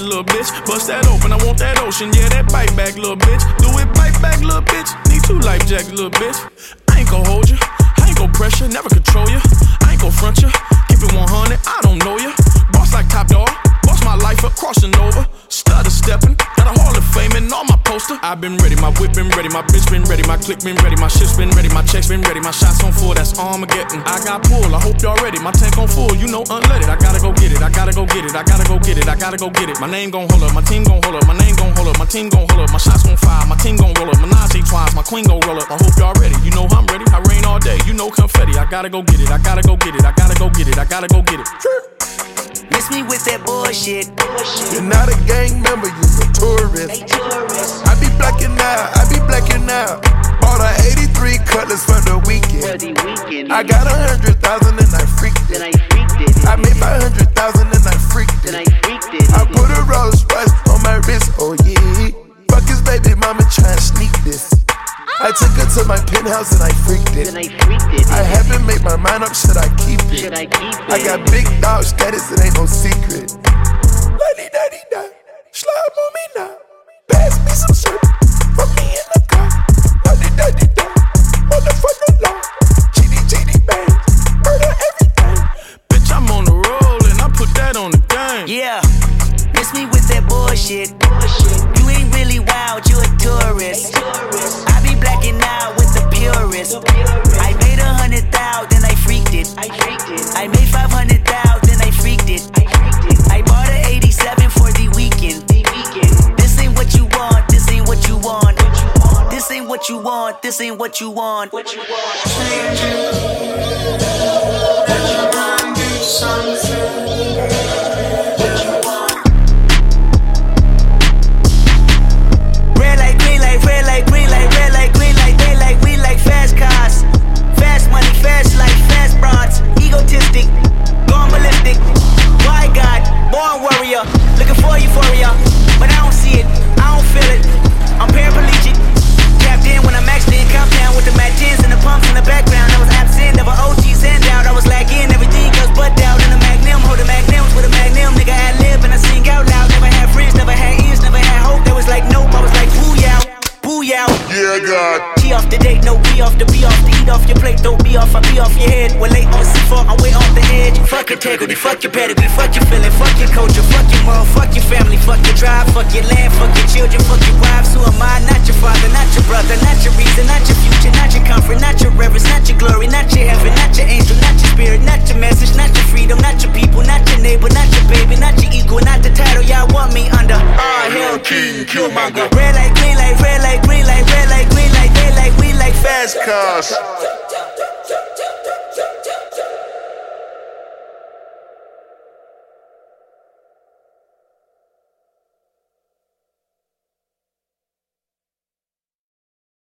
little bitch. Bust that open, I want that ocean. Yeah, that bite back, little bitch. Do it, bite back, little bitch. Need 2 life jacks, little bitch. I ain't gon' hold you. I ain't gon' pressure, never control you. I ain't gon' front you. Keep it 100, I don't know you. Boss like Top Dog. Boss my life up, crossing over. Stutter stepping. Got a Hall of Fame and all my poster. I've been ready, my whip been ready, my bitch been ready, my click been ready, my shit's been ready, my checks been ready, my shots on full, that's Armageddon. I got pull, I hope y'all ready. My tank on full, you know unleaded. I gotta go get it, I gotta go get it, I gotta go get it, I gotta go get it. My name gon' hold up, my team gon' hold up, my name gon' hold up, my team gon' hold up, my shots gon' fire, my team gon' roll up, Menage twice, my queen gon' roll up. I hope y'all ready, you know I'm ready. I rain all day, you know confetti. I gotta go get it, I gotta go get it, I gotta go get it, I gotta go get it. Miss me with that bullshit. You're not a gang member, you're a tourist. I be blacking out, I be blacking out. Bought a 83 Cutlass for the weekend. I got 100,000 and I freaked it. I made 500,000 and I freaked it. I put a Rolls Royce on my wrist, oh yeah. Fuck his baby mama tryna sneak this. I took her to my penthouse and I freaked it. I haven't made my mind up, should I keep it? I got big dog status, it ain't no secret. La-di-da-di-da, slide on me now. Pass me some syrup, put me in the car. La-di-da-di-da, motherfucker law. GD bang, murder everything. Bitch, I'm on the roll and I put that on the game. Yeah, miss me with that bullshit. You ain't really wild, you a tourist. I be blacking out with the purist. I made 100,000, I freaked it. I made 500,000, I freaked it. I bought an 87 for the weekend. This ain't what you want, this ain't what you want. This ain't what you want, this ain't what you want. Change it. Let your mind do something. Fast cars, fast money, fast life, fast broads, egotistic, gone ballistic. Why God, born warrior, looking for euphoria, but I don't see it, I don't feel it. I'm paraplegic, tapped in when I maxed in, compound with the Mac 10s and the pumps in the background. I was absent, never OGs and out. I was lagging, everything goes butt out in the Magnum, holding magnums with a Magnum. Nigga ad lib and I sing out loud. Never had friends, never had ears, never had hope. That was like nope, I was like booyah, booyah. Yeah, God. G off the date, no B off the B off the eat off your plate, don't be off, I be off your head. We're late on C4, I'm way off the edge. Fuck integrity, fuck your pedigree, fuck your feeling, fuck your culture, fuck your mom, fuck your family, fuck your tribe, fuck your land, fuck your children, fuck your wives. Who am I? Not your father, not your brother, not your reason, not your future, not your comfort, not your reverence, not your glory, not your heaven, not your angel, not your spirit, not your message, not your freedom, not your people, not your neighbor, not your baby, not your equal, not the title y'all want me under. Hell King, Killmonger. Red light, green light, red light, green light, red light, green light, they like, we like fast cars.